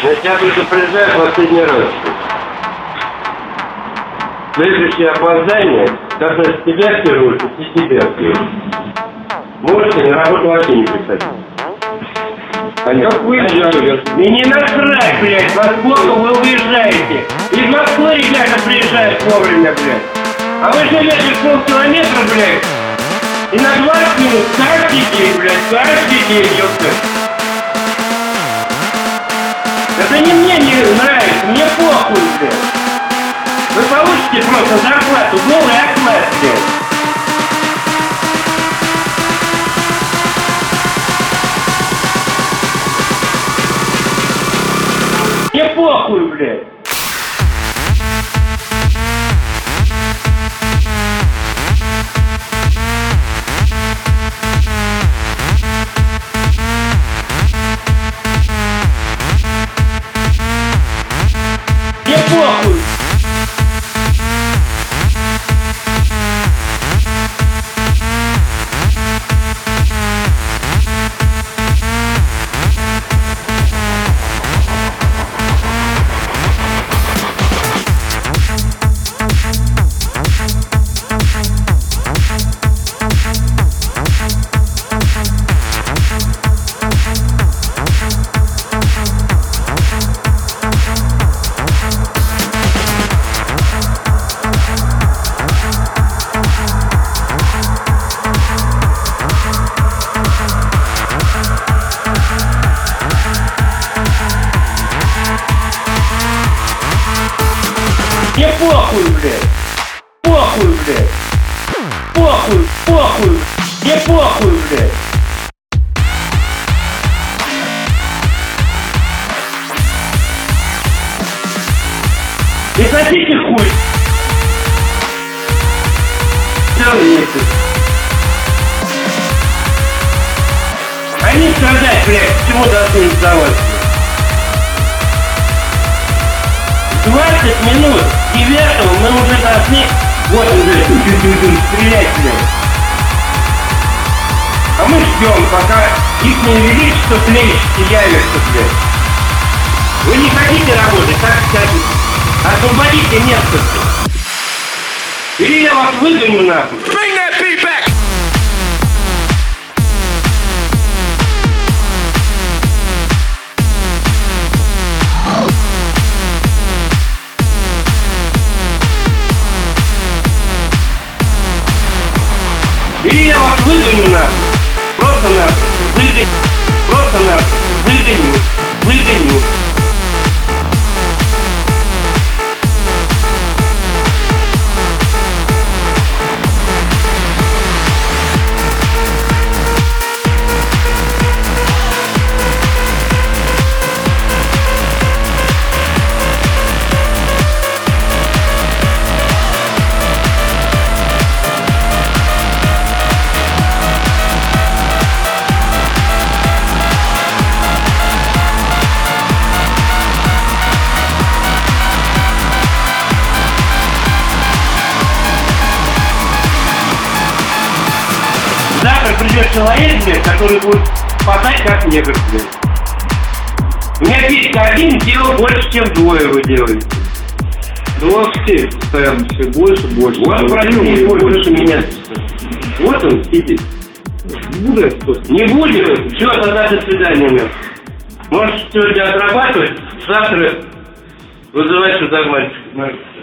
Я тебя предупреждаю в последний раз. Следующее опоздание касается тебя в первую очередь и тебя в первую очередь. Можете на работу вообще не приходить. Как вы уезжаете? И не насрать, блядь, во сколько вы уезжаете. Из Москвы ребята приезжают вовремя, блядь. А вы живете в полкилометра, блядь. И на 20 минут каждый день, блядь, каждый день, ёпта. Это не мне не нравится, мне похуй, блядь. Вы получите просто зарплату, голый оклад, блядь. Мне похуй, блядь. Мне похуй. Мне похуй, блядь! Похуй, блядь! Похуй, похуй! Мне похуй, блядь! Не хотите хуй? Целый месяц. Они страдать, блядь, всему должны сдаваться. 20 минут 9-го мы уже должны, вот уже, стрелять, блядь. А мы ждем, пока их не величество плещите явятся, блядь. Вы не хотите работать, так скажите. Освободите место. Или я вас выгоню нахуй. Или я вас выгоню нахуй. Просто нахуй. Выгоню. Просто нахуй. Выгоню. Выгоню. Завтра придет человек, блядь, который будет спасать как негр, блядь. У меня Петька один делал больше, чем двое вы делаете. Да у вас все постоянно все больше, больше. Вот противник больше меня. Вот он сидит. Не будет? Все, тогда до свидания. Можешь сегодня отрабатывать, завтра вызывать сюда мальчика.